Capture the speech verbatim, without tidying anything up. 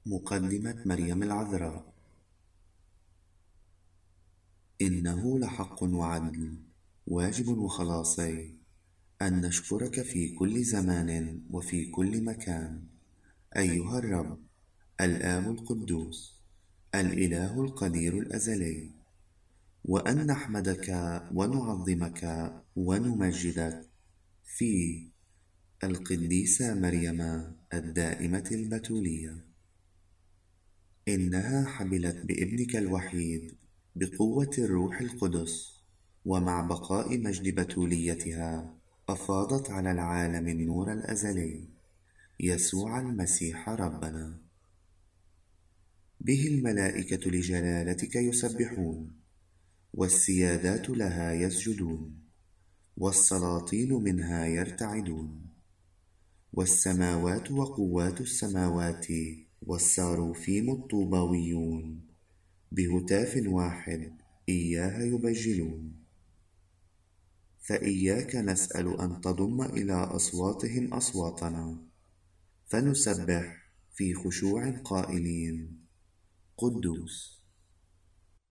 مقدمة مريم العذراء. إنه لحق وعدل واجب وخلاصي أن نشكرك في كل زمان وفي كل مكان أيها الرب الآب القدوس الإله القدير الأزلي، وأن نحمدك ونعظمك ونمجدك في القديسة مريم الدائمة البتولية. إنها حبلت بابنك الوحيد بقوة الروح القدس، ومع بقاء مجد بتوليتها أفاضت على العالم النور الأزلي يسوع المسيح ربنا. به الملائكة لجلالتك يسبحون، والسيادات لها يسجدون، والسلاطين منها يرتعدون، والسماوات وقوات السماوات والساروفيم الطوباويون بهتاف واحد إياها يبجلون. فإياك نسأل أن تضم إلى أصواتهم أصواتنا، فنسبح في خشوع قائلين: قدوس